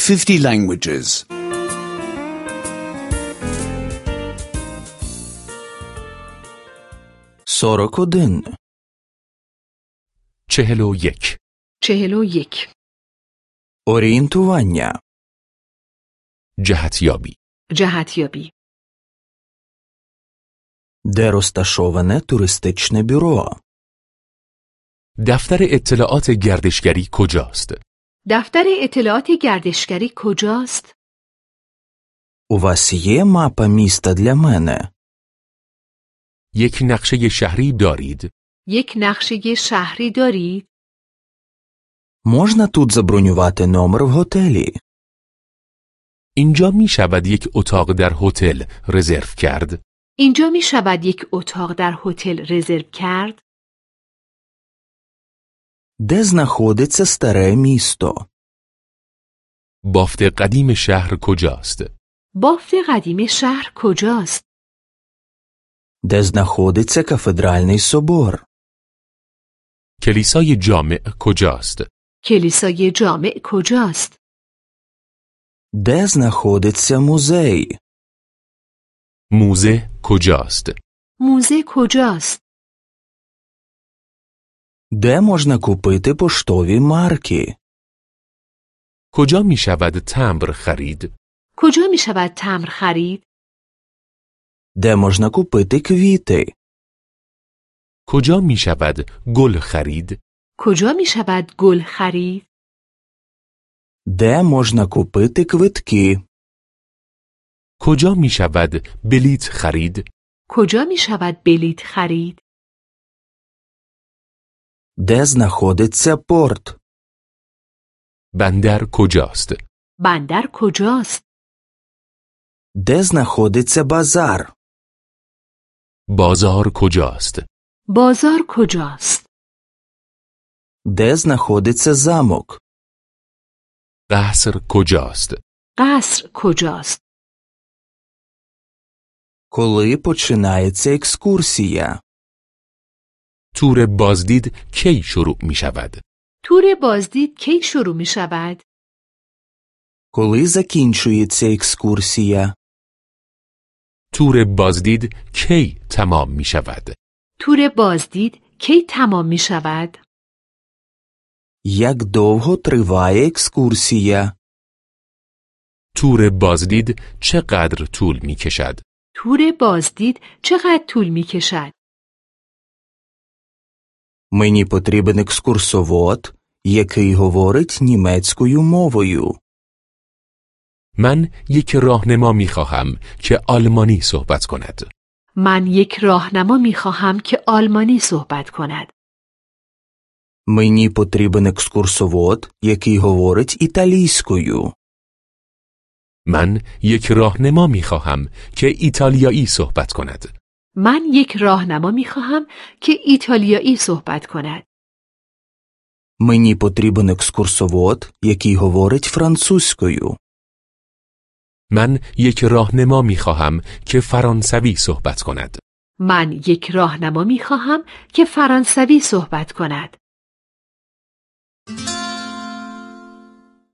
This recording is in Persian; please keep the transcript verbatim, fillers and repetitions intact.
fifty languages. сорок один. چهل و یک. چهل و یک. Орієнтування. جهتیابی. جهتیابی. Де розташоване туристичне бюро? دفتر اطلاعات گردشگری کجاست؟ دفتر اطلاعات گردشگری کجاست؟ У вас є мапа міста для мене? یک نقشه شهری دارید؟ یک نقشه شهری دارید؟ Можна тут забронювати номер в готелі? اینجا می شود یک اتاق در هتل رزرو کرد؟ اینجا می شود یک اتاق در هتل رزرو کرد؟ Де знаходиться старе місто? بافت قدیم شهر کجاست؟ بافت قدیم شهر کجاست؟ Де знаходиться кафедральний собор? کلیسای جامع کجاست؟ کلیسای جامع کجاست؟ Де знаходиться музей? موزه کجاست؟ موزه کجاست؟ Де можна купити поштові марки? کجا می شود تمبر خرید؟ کجا می شود تمبر خرید؟ Де можна купити квіти? کجا می شود گل خرید؟ کجا می شود گل خرید؟ Де можна купити квитки? کجا می شود بلیط خرید؟ کجا می شود بلیط خرید؟ Де знаходиться порт? بندر کجاست؟ بندر کجاست؟ Де знаходиться базар? بازار کجاست؟ بازار کجاست؟ Де знаходиться замок? قصر کجاست؟ قصر کجاست؟ Коли починається екскурсія? تور بازدید کی شروع می شود؟ تور بازدید کی شروع می شود؟ Коли закінчується екскурсія? تور بازدید کی تمام می شود؟ تور بازدید کی تمام می شود؟ Як довго триває екскурсія? تور بازدید چقدر طول می کشد؟ تور بازدید چقدر طول می کشد؟ Мені потрібен екскурсовод, який говорить німецькою мовою. من یک راهنما می خواهم که آلمانی صحبت کند. من یک راهنما می خواهم که آلمانی صحبت کند. Мені потрібен екскурсовод, який говорить італійською. من یک راهنما می خواهم که ایتالیایی صحبت کند. من یک راهنما می خواهم که ایتالیایی صحبت کند. Мені потрібен екскурсовод, який говорить французькою. من یک راهنما می خواهم که فرانسوی صحبت کند. من یک راهنما می خواهم که فرانسوی صحبت کند.